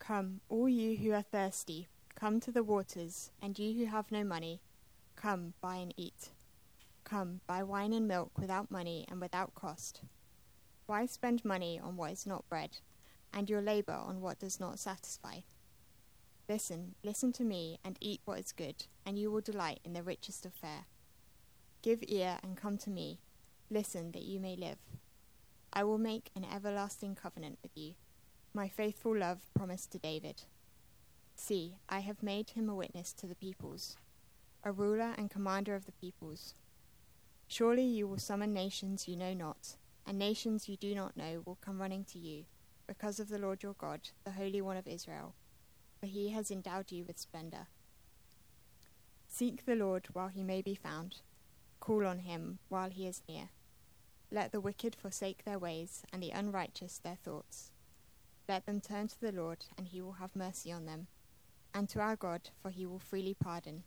Come, all you who are thirsty, come to the waters, and you who have no money, come, buy and eat. Come, buy wine and milk without money and without cost. Why spend money on what is not bread, and your labor on what does not satisfy? Listen to me, and eat what is good, and you will delight in the richest of fare. Give ear and come to me. Listen that you may live. I will make an everlasting covenant with you, my faithful love promised to David. See, I have made him a witness to the peoples, a ruler and commander of the peoples. Surely you will summon nations you know not, and nations you do not know will come running to you, because of the Lord your God, the Holy One of Israel, for he has endowed you with splendor. Seek the Lord while he may be found. Call on him while he is near. Let the wicked forsake their ways, and the unrighteous their thoughts. Let them turn to the Lord, and he will have mercy on them, and to our God, for he will freely pardon.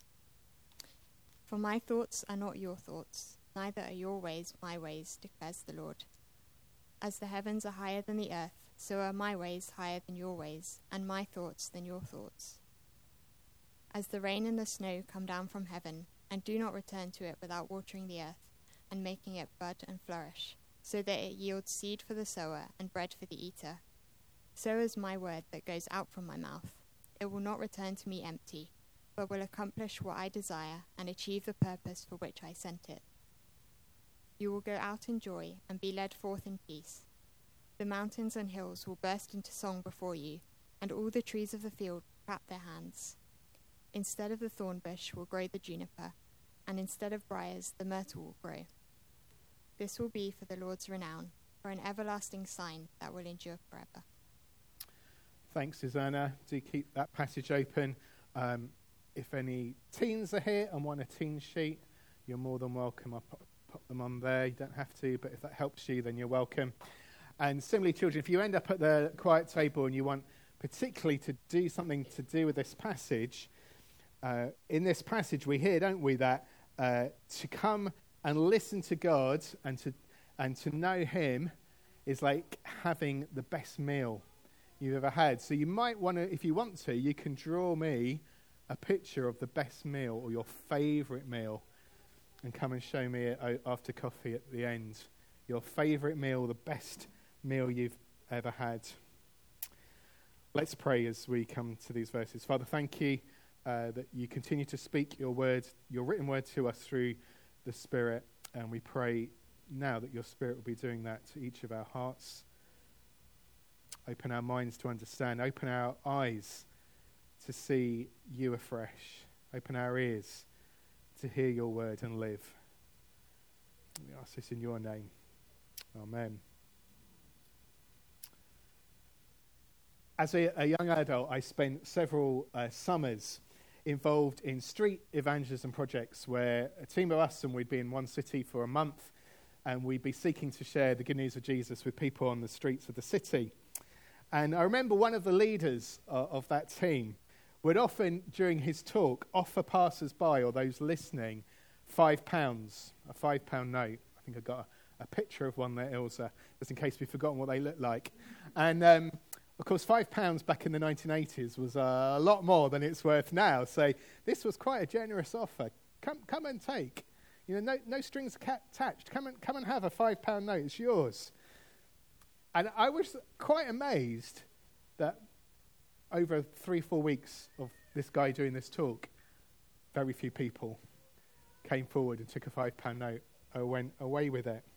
For my thoughts are not your thoughts, neither are your ways my ways, declares the Lord. As the heavens are higher than the earth, so are my ways higher than your ways, and my thoughts than your thoughts. As the rain and the snow come down from heaven, and do not return to it without watering the earth, and making it bud and flourish, so that it yields seed for the sower and bread for the eater, so is my word that goes out from my mouth. It will not return to me empty, but will accomplish what I desire and achieve the purpose for which I sent it. You will go out in joy and be led forth in peace. The mountains and hills will burst into song before you, and all the trees of the field will clap their hands. Instead of the thorn bush will grow the juniper, and instead of briars the myrtle will grow. This will be for the Lord's renown, for an everlasting sign that will endure forever. Thanks, Susanna. Do keep that passage open. If any teens are here and want a teen sheet, you're more than welcome. I'll pop them on there. You don't have to, but if that helps you, then you're welcome. And similarly, children, if you end up at the quiet table and you want particularly to do something to do with this passage, in this passage we hear, don't we, that to come and listen to God and to know him is like having the best meal you've ever had. So you might want to, if you want to, you can draw me a picture of the best meal or your favourite meal and come and show me it after coffee at the end. Your favourite meal, the best meal you've ever had. Let's pray as we come to these verses. Father, thank you that you continue to speak your word, your written word to us through the Spirit, and we pray now that your Spirit will be doing that to each of our hearts. Open our minds to understand, open our eyes to see you afresh, open our ears to hear your word and live. We ask this in your name. Amen. As a young adult, I spent several summers involved in street evangelism projects where a team of us, and we'd be in one city for a month, and we'd be seeking to share the good news of Jesus with people on the streets of the city. And I remember one of the leaders of that team would often, during his talk, offer passers-by or those listening £5, a £5 note. I think I got a picture of one there, Ilsa, just in case we've forgotten what they look like. And of course, £5 back in the 1980s was a lot more than it's worth now. So this was quite a generous offer. Come and take. You know, no strings attached. Come and have a £5 note. It's yours. And I was quite amazed that over 3-4 weeks of this guy doing this talk, very few people came forward and took a £5 note or went away with it.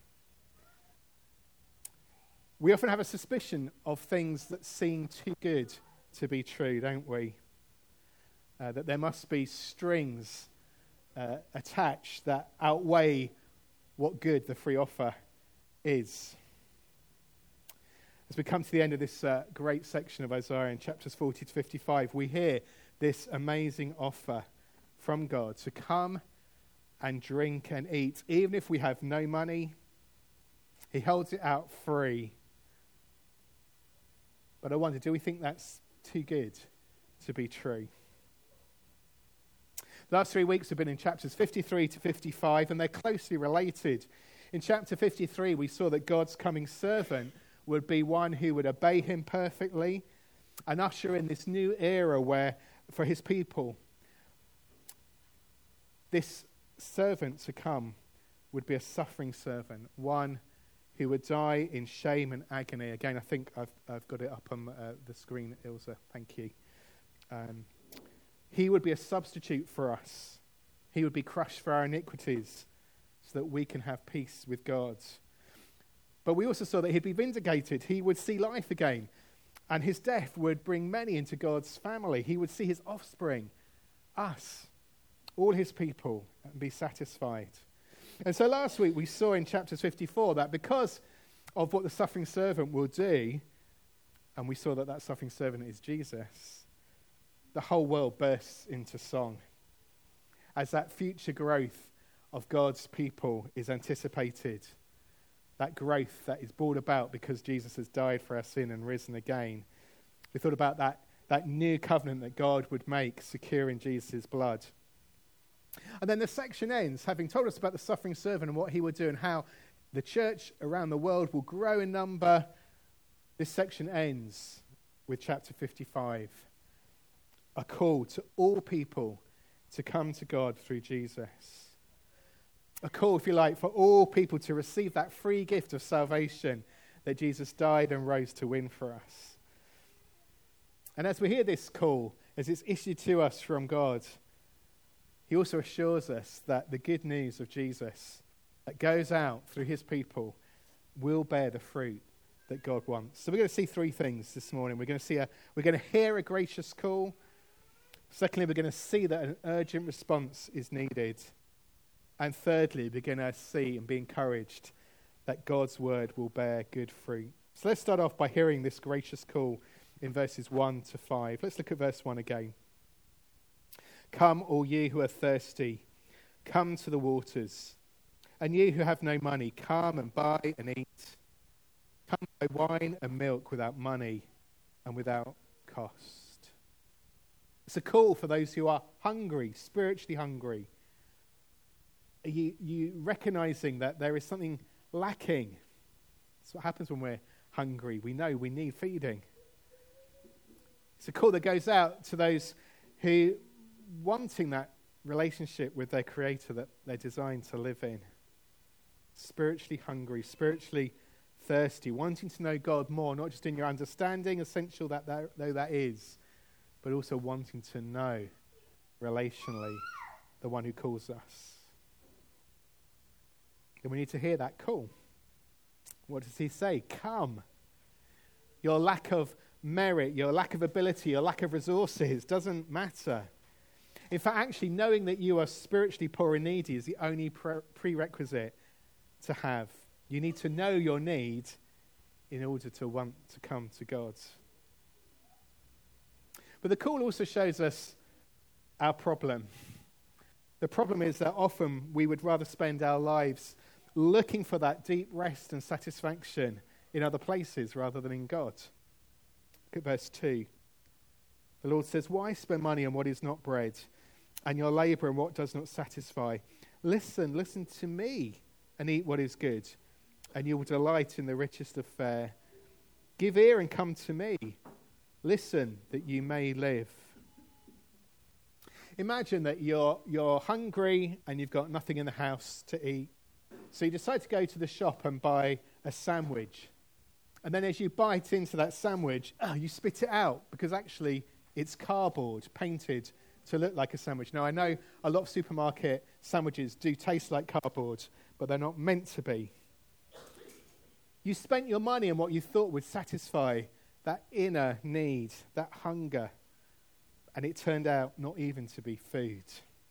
We often have a suspicion of things that seem too good to be true, don't we? That there must be strings attached that outweigh what good the free offer is. As we come to the end of this great section of Isaiah in chapters 40 to 55, we hear this amazing offer from God to come and drink and eat. Even if we have no money, he holds it out free. But I wonder, do we think that's too good to be true? The last 3 weeks have been in chapters 53 to 55, and they're closely related. In chapter 53, we saw that God's coming servant would be one who would obey him perfectly, and usher in this new era where, for his people, this servant to come would be a suffering servant, one who would die in shame and agony. Again, I think I've got it up on the screen, Ilse. Thank you. He would be a substitute for us. He would be crushed for our iniquities so that we can have peace with God. But we also saw that he'd be vindicated. He would see life again. And his death would bring many into God's family. He would see his offspring, us, all his people, and be satisfied. And so last week we saw in chapter 54 that because of what the suffering servant will do, and we saw that that suffering servant is Jesus, the whole world bursts into song as that future growth of God's people is anticipated. That growth that is brought about because Jesus has died for our sin and risen again. We thought about that new covenant that God would make secure in Jesus' blood. And then the section ends, having told us about the suffering servant and what he would do and how the church around the world will grow in number. This section ends with chapter 55, a call to all people to come to God through Jesus. A call, if you like, for all people to receive that free gift of salvation that Jesus died and rose to win for us. And as we hear this call, as it's issued to us from God, he also assures us that the good news of Jesus that goes out through his people will bear the fruit that God wants. So we're going to see three things this morning. We're going to hear a gracious call. Secondly, we're going to see that an urgent response is needed. And thirdly, we're going to see and be encouraged that God's word will bear good fruit. So let's start off by hearing this gracious call in verses 1 to 5. Let's look at verse 1 again. Come, all ye who are thirsty, come to the waters. And ye who have no money, come and buy and eat. Come buy wine and milk without money and without cost. It's a call for those who are hungry, spiritually hungry. You recognizing that there is something lacking. That's what happens when we're hungry. We know we need feeding. It's a call that goes out to those who wanting that relationship with their Creator that they're designed to live in. Spiritually hungry, spiritually thirsty, wanting to know God more, not just in your understanding, essential though that is, but also wanting to know relationally the one who calls us. Then we need to hear that call. What does he say? Come. Your lack of merit, your lack of ability, your lack of resources doesn't matter. In fact, actually knowing that you are spiritually poor and needy is the only prerequisite to have. You need to know your need in order to want to come to God. But the call also shows us our problem. The problem is that often we would rather spend our lives looking for that deep rest and satisfaction in other places rather than in God. Look at verse 2. The Lord says, why spend money on what is not bread, and your labor on what does not satisfy? Listen to me, and eat what is good, and you will delight in the richest of fare. Give ear and come to me. Listen that you may live. Imagine that you're hungry and you've got nothing in the house to eat. So you decide to go to the shop and buy a sandwich. And then as you bite into that sandwich, you spit it out because actually it's cardboard painted to look like a sandwich. Now, I know a lot of supermarket sandwiches do taste like cardboard, but they're not meant to be. You spent your money on what you thought would satisfy that inner need, that hunger, and it turned out not even to be food.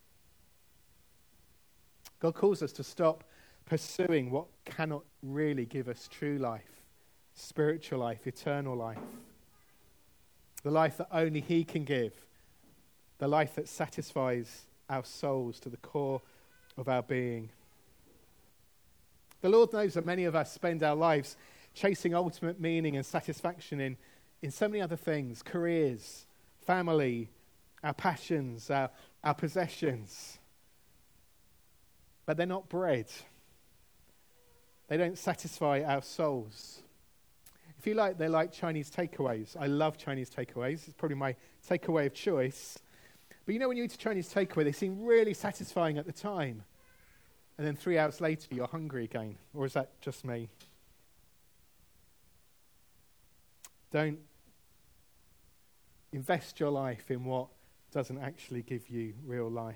God calls us to stop pursuing what cannot really give us true life, spiritual life, eternal life, the life that only He can give, the life that satisfies our souls to the core of our being. The Lord knows that many of us spend our lives chasing ultimate meaning and satisfaction in so many other things, careers, family, our passions, our possessions. But they're not bread. They don't satisfy our souls. In If you like, they're like Chinese takeaways. I love Chinese takeaways. It's probably my takeaway of choice. But you know, when you eat a Chinese takeaway, they seem really satisfying at the time. And then 3 hours later, you're hungry again. Or is that just me? Don't invest your life in what doesn't actually give you real life.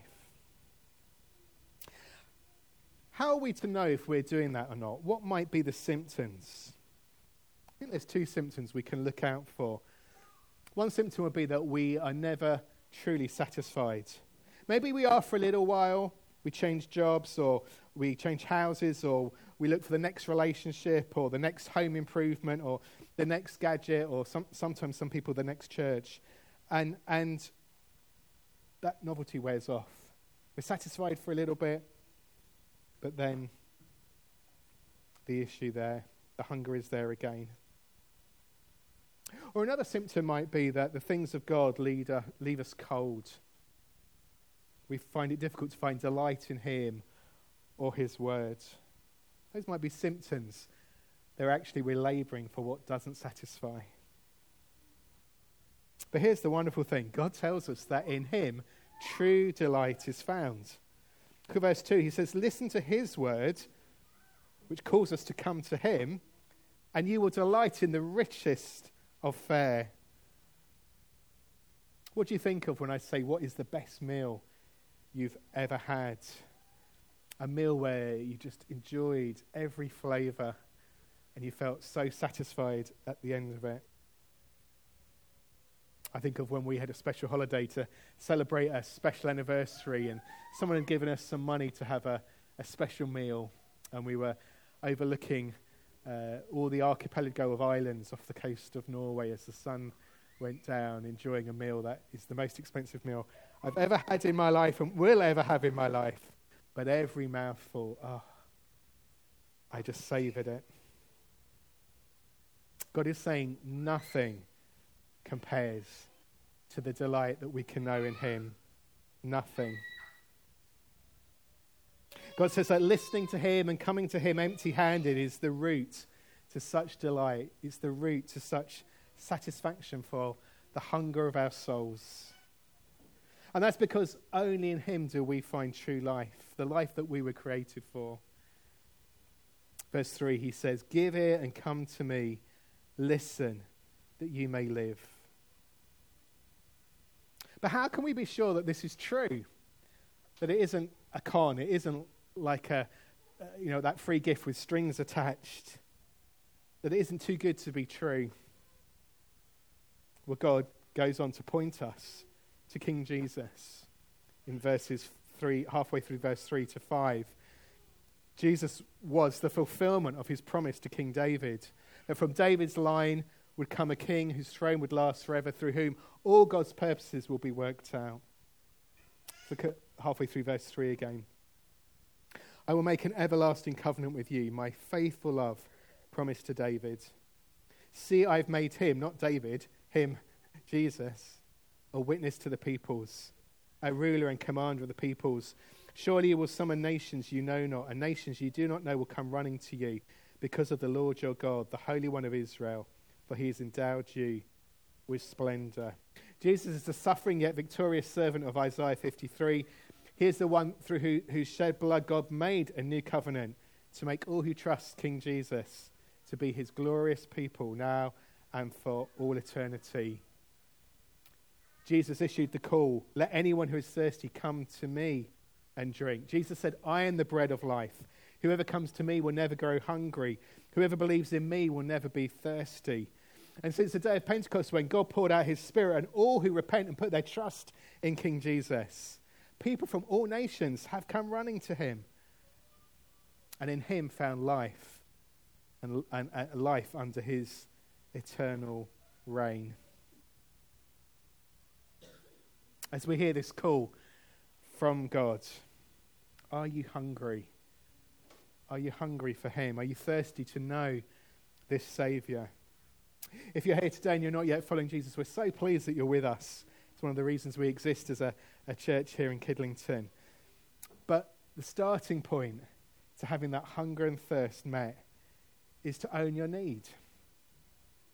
How are we to know if we're doing that or not? What might be the symptoms? I think there's 2 symptoms we can look out for. One symptom would be that we are never truly satisfied. Maybe we are for a little while. We change jobs, or we change houses, or we look for the next relationship, or the next home improvement, or the next gadget, or sometimes some people the next church. And that novelty wears off. We're satisfied for a little bit, but then the issue there, the hunger is there again. Or another symptom might be that the things of God leave us cold. We find it difficult to find delight in him or his word. Those might be symptoms. We're labouring for what doesn't satisfy. But here's the wonderful thing. God tells us that in him, true delight is found. Look at verse 2. He says, listen to his word, which calls us to come to him, and you will delight in the richest of fare. What do you think of when I say, what is the best meal you've ever had? A meal where you just enjoyed every flavour and you felt so satisfied at the end of it. I think of when we had a special holiday to celebrate a special anniversary, and someone had given us some money to have a special meal, and we were overlooking all the archipelago of islands off the coast of Norway as the sun went down, enjoying a meal that is the most expensive meal I've ever had in my life and will ever have in my life. But every mouthful, I just savoured it. God is saying nothing compares to the delight that we can know in him. Nothing. God says that listening to him and coming to him empty-handed is the route to such delight. It's the route to such satisfaction for the hunger of our souls. And that's because only in him do we find true life, the life that we were created for. Verse 3, he says, give ear and come to me. Listen, that you may live. But how can we be sure that this is true? That it isn't a con, it isn't like that free gift with strings attached. That it isn't too good to be true. Well, God goes on to point us to King Jesus in verses 3, halfway through verse 3 to 5. Jesus was the fulfillment of his promise to King David, that from David's line would come a king whose throne would last forever, through whom all God's purposes will be worked out. Look at halfway through verse 3 again. I will make an everlasting covenant with you, my faithful love promised to David. See, I've made him, not David, him, Jesus, a witness to the peoples, a ruler and commander of the peoples. Surely you will summon nations you know not, and nations you do not know will come running to you because of the Lord your God, the Holy One of Israel, for he has endowed you with splendor. Jesus is the suffering yet victorious servant of Isaiah 53. He is the one through whose shed blood God made a new covenant to make all who trust King Jesus to be his glorious people now and for all eternity. Jesus issued the call, let anyone who is thirsty come to me and drink. Jesus said, I am the bread of life. Whoever comes to me will never grow hungry. Whoever believes in me will never be thirsty. And since the day of Pentecost, when God poured out his Spirit and all who repent and put their trust in King Jesus, people from all nations have come running to him, and in him found life, and life under his eternal reign. As we hear this call from God, are you hungry? Are you hungry for him? Are you thirsty to know this Saviour? If you're here today and you're not yet following Jesus, we're so pleased that you're with us. It's one of the reasons we exist as a church here in Kidlington. But the starting point to having that hunger and thirst met is to own your need.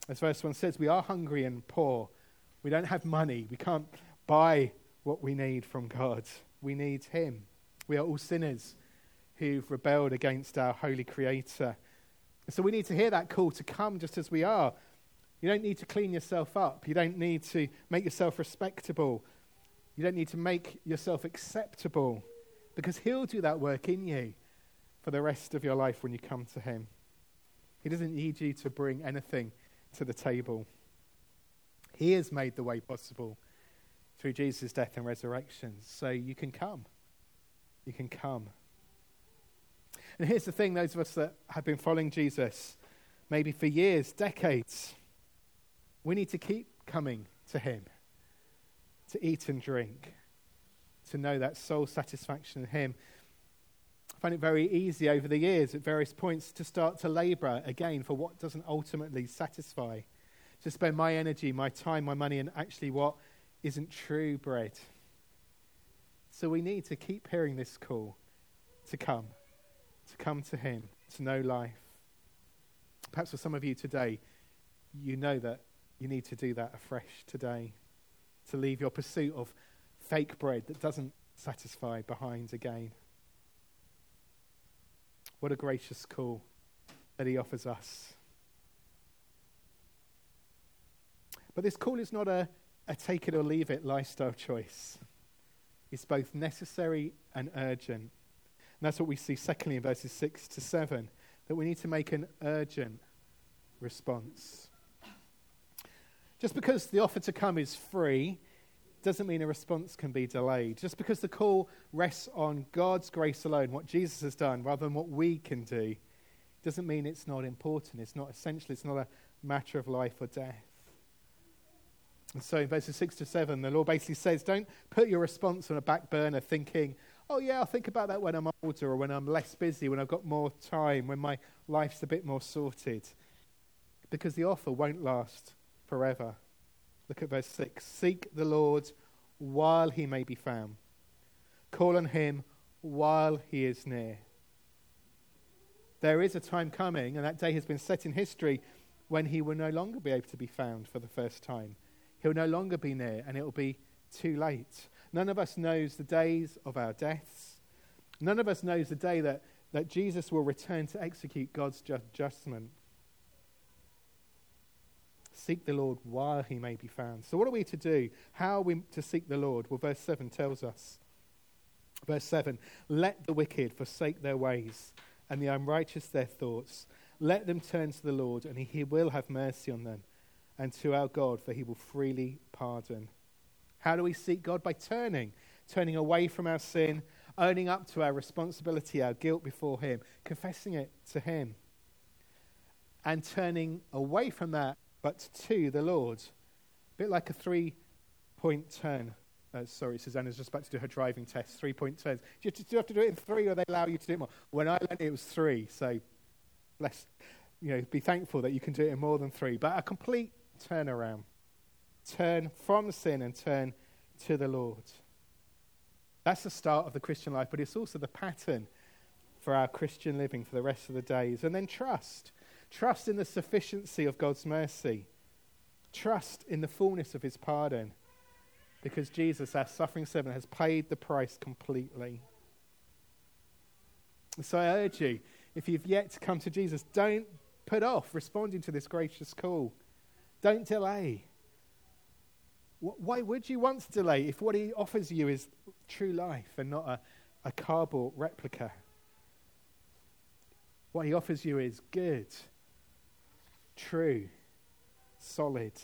As verse 1 says, we are hungry and poor. We don't have money. We can't buy what we need from God. We need him. We are all sinners who've rebelled against our holy Creator. So we need to hear that call to come just as we are. You don't need to clean yourself up. You don't need to make yourself respectable. You don't need to make yourself acceptable, because he'll do that work in you for the rest of your life when you come to him. He doesn't need you to bring anything to the table. He has made the way possible through Jesus' death and resurrection. So you can come. You can come. And here's the thing, those of us that have been following Jesus, maybe for years, decades, we need to keep coming to him, to eat and drink, to know that soul satisfaction in him. I find it very easy over the years at various points to start to labour again for what doesn't ultimately satisfy, to spend my energy, my time, my money, and actually what isn't true bread. So we need to keep hearing this call to come to him, to know life. Perhaps for some of you today, you know that you need to do that afresh today, to leave your pursuit of fake bread that doesn't satisfy behind again. What a gracious call that he offers us. But this call is not a take it or leave it lifestyle choice. It's both necessary and urgent. And that's what we see secondly in verses 6 to 7, that we need to make an urgent response. Just because the offer to come is free doesn't mean a response can be delayed. Just because the call rests on God's grace alone, what Jesus has done, rather than what we can do, doesn't mean it's not important. It's not essential. It's not a matter of life or death. And so in verses 6 to 7, the Lord basically says, don't put your response on a back burner thinking, oh yeah, I'll think about that when I'm older, or when I'm less busy, when I've got more time, when my life's a bit more sorted. Because the offer won't last forever. Look at verse 6. Seek the Lord while he may be found. Call on him while he is near. There is a time coming, and that day has been set in history, when he will no longer be able to be found for the first time. He'll no longer be near, and it will be too late. None of us knows the days of our deaths. None of us knows the day that Jesus will return to execute God's judgment. Seek the Lord while he may be found. So what are we to do? How are we to seek the Lord? Well, verse 7 tells us. Verse 7, let the wicked forsake their ways, and the unrighteous their thoughts. Let them turn to the Lord, and he will have mercy on them, and to our God, for he will freely pardon. How do we seek God? By turning away from our sin, owning up to our responsibility, our guilt before him, confessing it to him, and turning away from that, but to the Lord. A bit like a 3-point turn. Susanna's just about to do her driving test, 3-point turns. Do you have to do it in 3, or they allow you to do it more? When I learned it was 3, so be thankful that you can do it in more than 3. But a complete turnaround. Turn from sin and turn to the Lord. That's the start of the Christian life, but it's also the pattern for our Christian living for the rest of the days. And then trust. Trust in the sufficiency of God's mercy. Trust in the fullness of his pardon. Because Jesus, our suffering servant, has paid the price completely. So I urge you, if you've yet to come to Jesus, don't put off responding to this gracious call. Don't delay. Why would you want to delay if what he offers you is true life and not a cardboard replica? What he offers you is good, true, solid.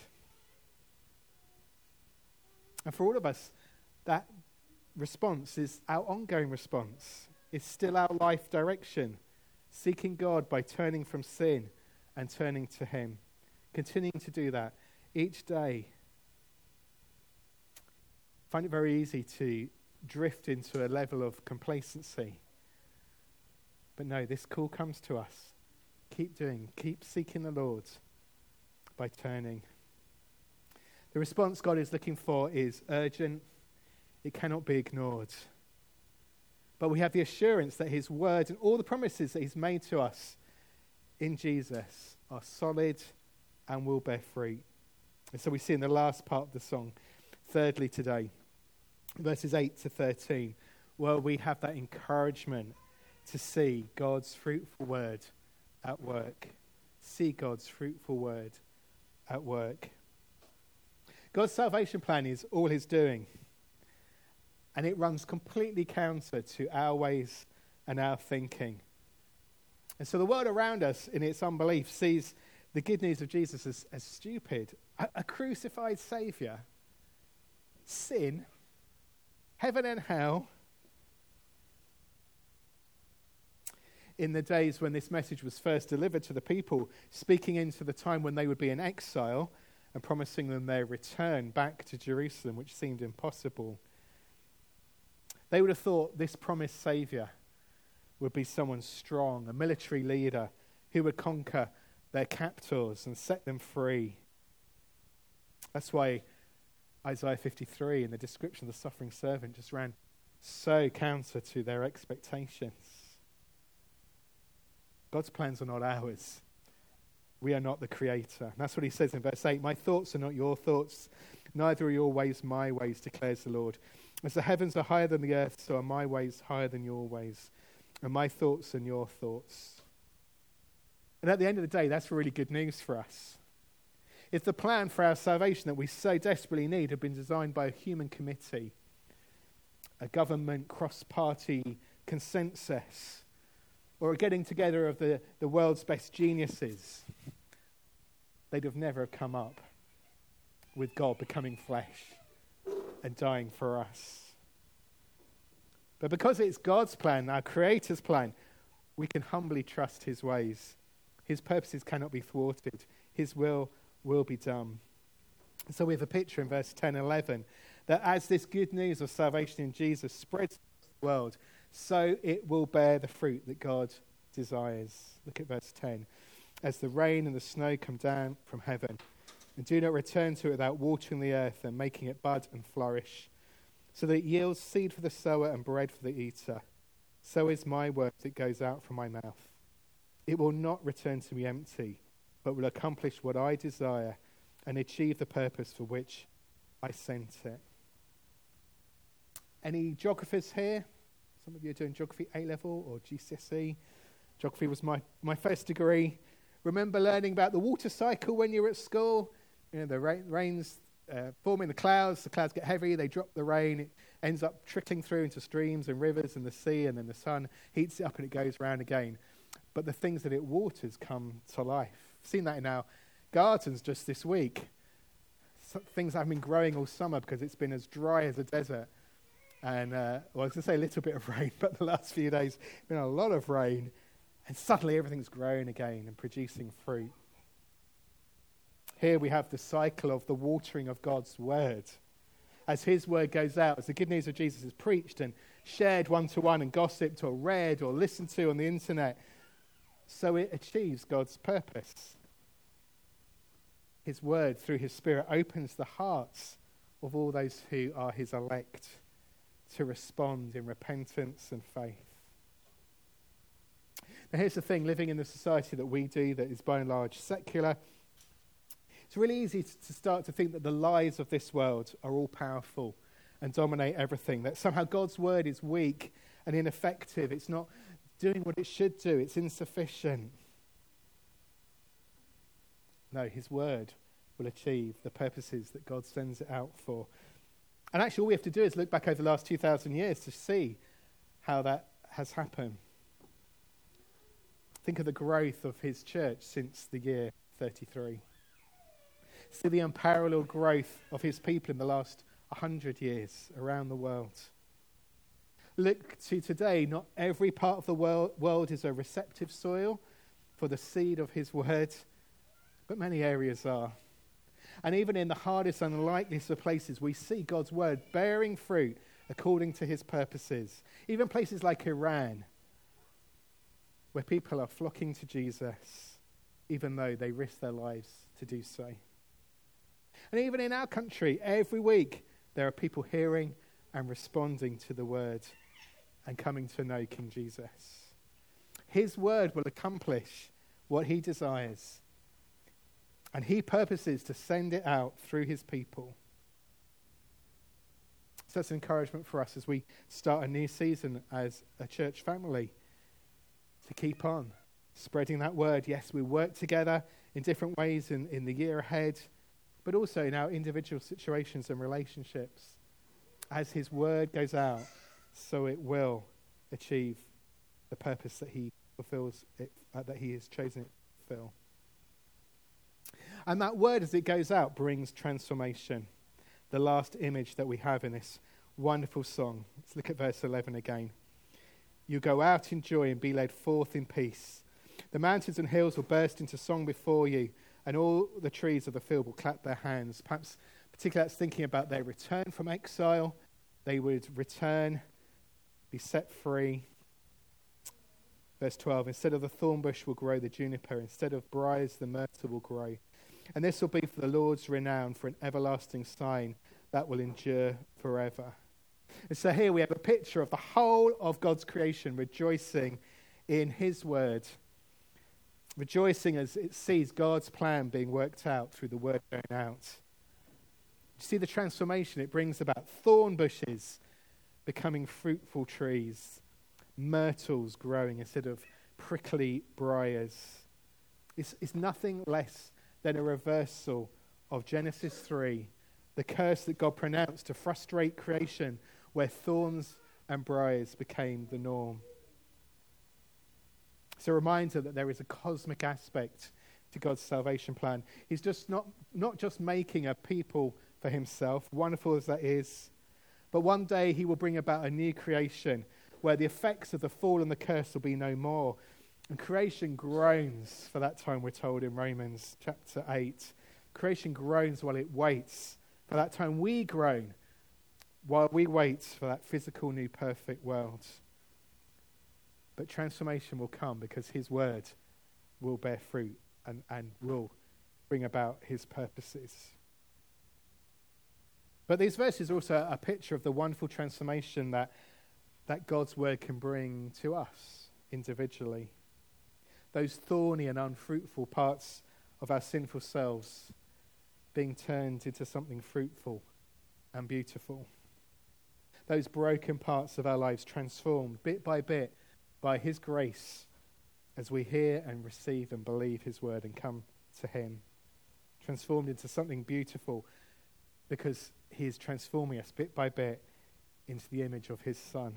And for all of us, that response is our ongoing response. It's still our life direction, seeking God by turning from sin and turning to him. Continuing to do that each day. I find it very easy to drift into a level of complacency. But no, this call comes to us. Keep seeking the Lord by turning. The response God is looking for is urgent. It cannot be ignored. But we have the assurance that his word and all the promises that he's made to us in Jesus are solid and will bear fruit. And so we see in the last part of the song, thirdly today, verses 8 to 13, where we have that encouragement to see God's fruitful word at work. See God's fruitful word at work. God's salvation plan is all he's doing, and it runs completely counter to our ways and our thinking. And so the world around us, in its unbelief, sees the good news of Jesus as stupid. A crucified Saviour, sin, heaven and hell. In the days when this message was first delivered to the people, speaking into the time when they would be in exile and promising them their return back to Jerusalem, which seemed impossible, they would have thought this promised Saviour would be someone strong, a military leader who would conquer their captors and set them free. That's why Isaiah 53 in the description of the suffering servant just ran so counter to their expectations. God's plans are not ours. We are not the creator. And that's what he says in verse 8. My thoughts are not your thoughts, neither are your ways my ways, declares the Lord. As the heavens are higher than the earth, so are my ways higher than your ways, and my thoughts than your thoughts. And at the end of the day, that's really good news for us. If the plan for our salvation that we so desperately need had been designed by a human committee, a government cross-party consensus, or a getting together of the world's best geniuses, they'd have never come up with God becoming flesh and dying for us. But because it's God's plan, our Creator's plan, we can humbly trust his ways. His purposes cannot be thwarted. His will be done. So we have a picture in verse 10 and 11 that as this good news of salvation in Jesus spreads across the world, so it will bear the fruit that God desires. Look at verse 10. As the rain and the snow come down from heaven, and do not return to it without watering the earth and making it bud and flourish, so that it yields seed for the sower and bread for the eater, so is my word that goes out from my mouth. It will not return to me empty, but will accomplish what I desire and achieve the purpose for which I sent it. Any geographers here? Some of you are doing geography A-level or GCSE. Geography was my first degree. Remember learning about the water cycle when you were at school? You know, the rains form in the clouds get heavy, they drop the rain, it ends up trickling through into streams and rivers and the sea, and then the sun heats it up and it goes round again. But the things that it waters come to life. I've seen that in our gardens just this week. Some things haven't been growing all summer because it's been as dry as a desert. And, I was going to say a little bit of rain, but the last few days, been a lot of rain. And suddenly everything's growing again and producing fruit. Here we have the cycle of the watering of God's word. As his word goes out, as the good news of Jesus is preached and shared one-to-one and gossiped or read or listened to on the internet, so it achieves God's purpose. His word, through his Spirit, opens the hearts of all those who are his elect to respond in repentance and faith. Now here's the thing, living in the society that we do that is by and large secular, it's really easy to start to think that the lies of this world are all powerful and dominate everything, that somehow God's word is weak and ineffective, it's not doing what it should do, it's insufficient. No, his word will achieve the purposes that God sends it out for. And actually all we have to do is look back over the last 2,000 years to see how that has happened. Think of the growth of his church since the year 33. See the unparalleled growth of his people in the last 100 years around the world. Look to today, not every part of the world is a receptive soil for the seed of his word, but many areas are. And even in the hardest and unlikeliest of places, we see God's word bearing fruit according to his purposes. Even places like Iran, where people are flocking to Jesus, even though they risk their lives to do so. And even in our country, every week, there are people hearing and responding to the word and coming to know King Jesus. His word will accomplish what he desires. And he purposes to send it out through his people. So that's an encouragement for us as we start a new season as a church family, to keep on spreading that word. Yes, we work together in different ways in the year ahead, but also in our individual situations and relationships. As his word goes out, so it will achieve the purpose that he fulfills it, that he has chosen it to fulfill. And that word, as it goes out, brings transformation. The last image that we have in this wonderful song. Let's look at verse 11 again. You go out in joy and be led forth in peace. The mountains and hills will burst into song before you, and all the trees of the field will clap their hands. Perhaps particularly that's thinking about their return from exile. They would return, be set free. Verse 12, instead of the thorn bush will grow the juniper. Instead of briars, the myrtle will grow. And this will be for the Lord's renown, for an everlasting sign that will endure forever. And so here we have a picture of the whole of God's creation rejoicing in his word. Rejoicing as it sees God's plan being worked out through the word going out. You see the transformation it brings about. Thorn bushes becoming fruitful trees. Myrtles growing instead of prickly briars. It's nothing less than a reversal of Genesis 3, the curse that God pronounced to frustrate creation, where thorns and briars became the norm. It's a reminder that there is a cosmic aspect to God's salvation plan. He's just not just making a people for himself, wonderful as that is, but one day he will bring about a new creation where the effects of the fall and the curse will be no more. And creation groans for that time, we're told in Romans chapter 8. Creation groans while it waits. For that time we groan while we wait for that physical new perfect world. But transformation will come because his word will bear fruit and will bring about his purposes. But these verses are also a picture of the wonderful transformation that God's word can bring to us individually. Those thorny and unfruitful parts of our sinful selves being turned into something fruitful and beautiful. Those broken parts of our lives transformed bit by bit by his grace as we hear and receive and believe his word and come to him. Transformed into something beautiful because he is transforming us bit by bit into the image of his Son.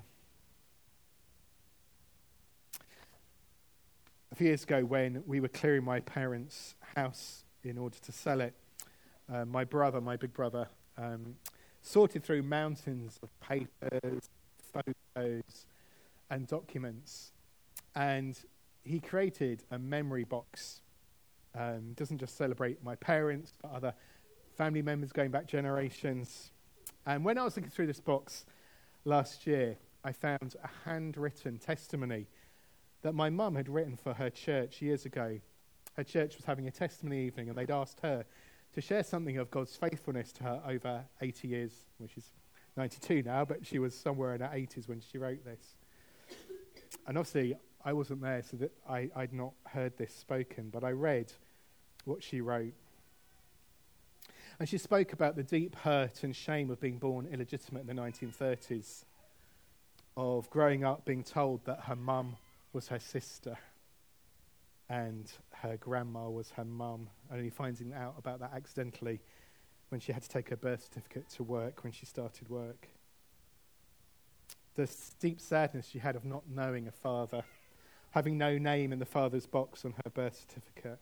A few years ago, when we were clearing my parents' house in order to sell it, my big brother, sorted through mountains of papers, photos, and documents. And he created a memory box. Doesn't just celebrate my parents, but other family members going back generations. And when I was looking through this box last year, I found a handwritten testimony that my mum had written for her church years ago. Her church was having a testimony evening, and they'd asked her to share something of God's faithfulness to her over 80 years. Well, she's 92 now, but she was somewhere in her 80s when she wrote this. And obviously, I wasn't there, so that I'd not heard this spoken, but I read what she wrote. And she spoke about the deep hurt and shame of being born illegitimate in the 1930s, of growing up being told that her mum was her sister and her grandma was her mum, only finding out about that accidentally when she had to take her birth certificate to work when she started work. The deep sadness she had of not knowing a father, having no name in the father's box on her birth certificate.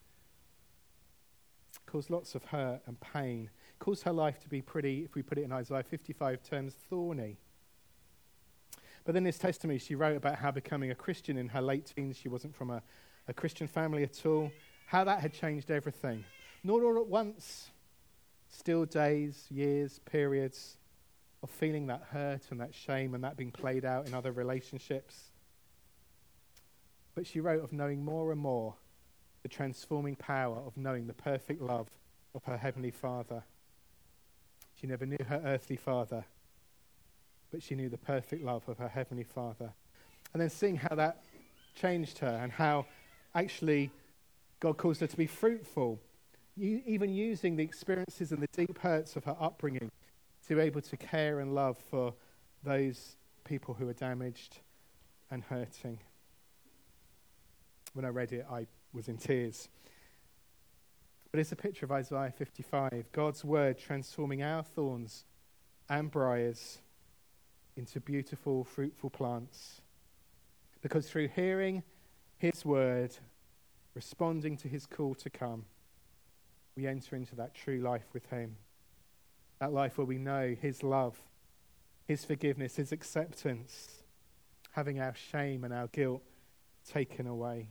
Caused lots of hurt and pain. Caused her life to be pretty, if we put it in Isaiah 55 terms, thorny. But then this testimony, she wrote about how becoming a Christian in her late teens, she wasn't from a Christian family at all, how that had changed everything. Not all at once, still days, years, periods of feeling that hurt and that shame and that being played out in other relationships. But she wrote of knowing more and more the transforming power of knowing the perfect love of her Heavenly Father. She never knew her earthly father, but she knew the perfect love of her Heavenly Father. And then seeing how that changed her and how actually God caused her to be fruitful even using the experiences and the deep hurts of her upbringing to be able to care and love for those people who are damaged and hurting. When I read it, I was in tears. But it's a picture of Isaiah 55, God's word transforming our thorns and briars into beautiful, fruitful plants. Because through hearing his word, responding to his call to come, we enter into that true life with him. That life where we know his love, his forgiveness, his acceptance, having our shame and our guilt taken away.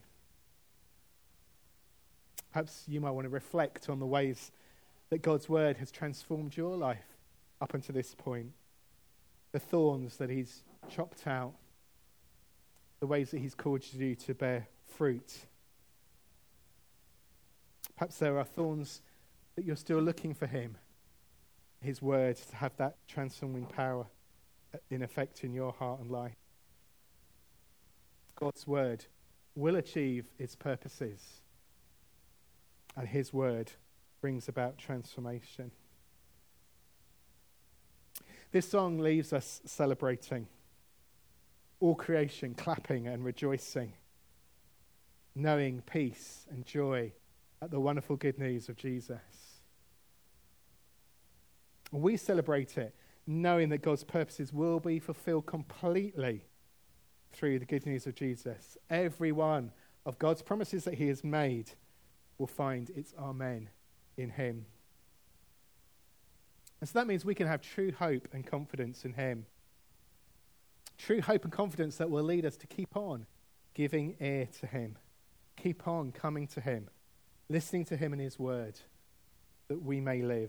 Perhaps you might want to reflect on the ways that God's word has transformed your life up until this point. The thorns that he's chopped out, the ways that he's called you to bear fruit. Perhaps there are thorns that you're still looking for him, his word, to have that transforming power in effect in your heart and life. God's word will achieve its purposes, and his word brings about transformation. This song leaves us celebrating, all creation clapping and rejoicing, knowing peace and joy at the wonderful good news of Jesus. We celebrate it knowing that God's purposes will be fulfilled completely through the good news of Jesus. Every one of God's promises that he has made will find its amen in him. And so that means we can have true hope and confidence in him. True hope and confidence that will lead us to keep on giving ear to him. Keep on coming to him, listening to him and his word, that we may live.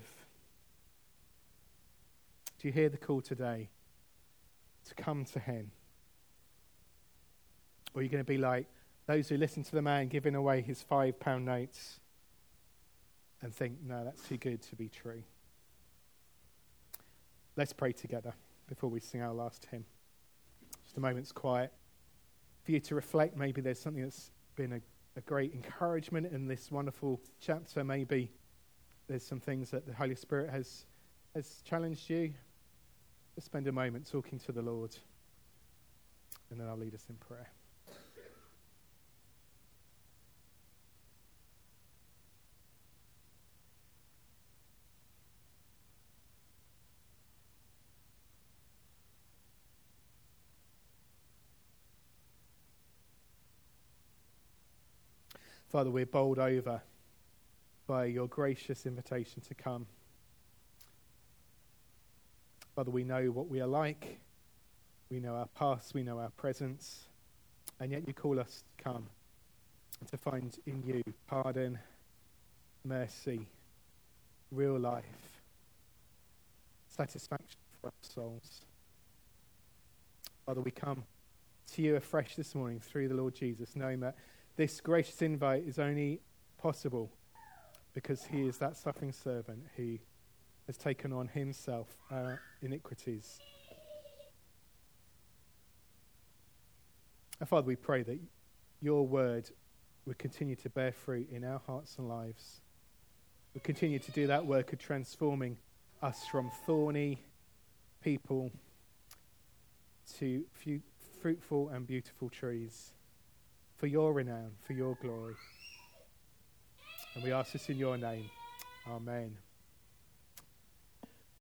Do you hear the call today to come to him? Or are you going to be like those who listen to the man giving away his £5 notes and think, no, that's too good to be true? Let's pray together before we sing our last hymn. Just a moment's quiet for you to reflect. Maybe there's something that's been a great encouragement in this wonderful chapter. Maybe there's some things that the Holy Spirit has challenged you. Just spend a moment talking to the Lord, and then I'll lead us in prayer. Father, we're bowled over by your gracious invitation to come. Father, we know what we are like. We know our past, we know our presence. And yet you call us to come and to find in you pardon, mercy, real life, satisfaction for our souls. Father, we come to you afresh this morning through the Lord Jesus, knowing that this gracious invite is only possible because he is that suffering servant who has taken on himself our iniquities. And Father, we pray that your word would continue to bear fruit in our hearts and lives. We continue to do that work of transforming us from thorny people to fruitful and beautiful trees, for your renown, for your glory. And we ask this in your name. Amen.